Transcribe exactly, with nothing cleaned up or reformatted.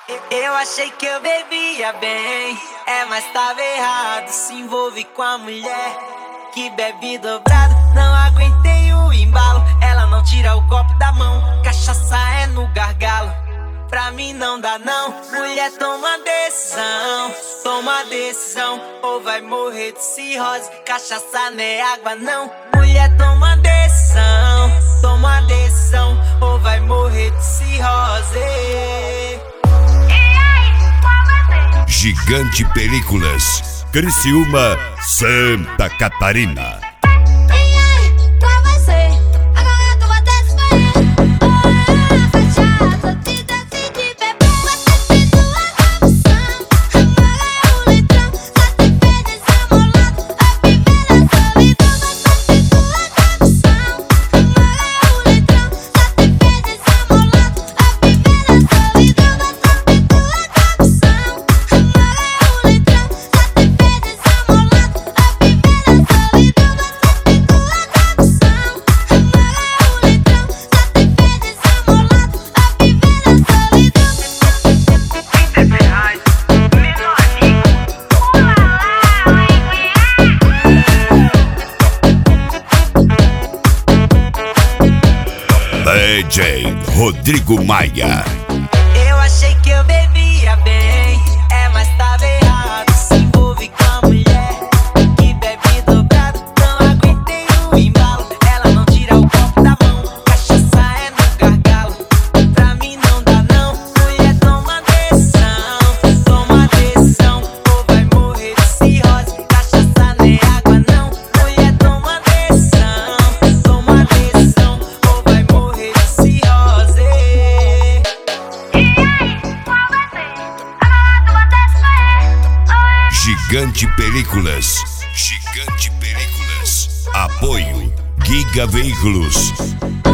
Eu achei que eu bebia bem, é, mas tava errado. Se envolve com a mulher que bebe dobrado. Não aguentei o embalo, ela não tira o copo da mão. Cachaça é no gargalo, pra mim não dá não. Mulher, toma decisão, toma decisão, ou vai morrer de cirrose. Cachaça não é água não. Mulher, toma decisão, toma decisão, ou vai morrer de cirrose. Gigante Películas, Criciúma, Santa Catarina. D J Rodrigo Maia. Eu achei que eu bebia bem, é, mas tava errado. Se envolve com a mulher que bebe dobrado. Não aguentei o embalo, ela não tira o copo da mão. Cachaça é no gargalo, pra mim não dá não. Mulher, toma decisão, toma decisão, ou vai morrer de cirrose. Cachaça não é água não. Mulher, toma decisão, toma decisão, ou vai morrer de cirrose. Gigante Películas, Gigante Películas. Apoio Giga Veículos.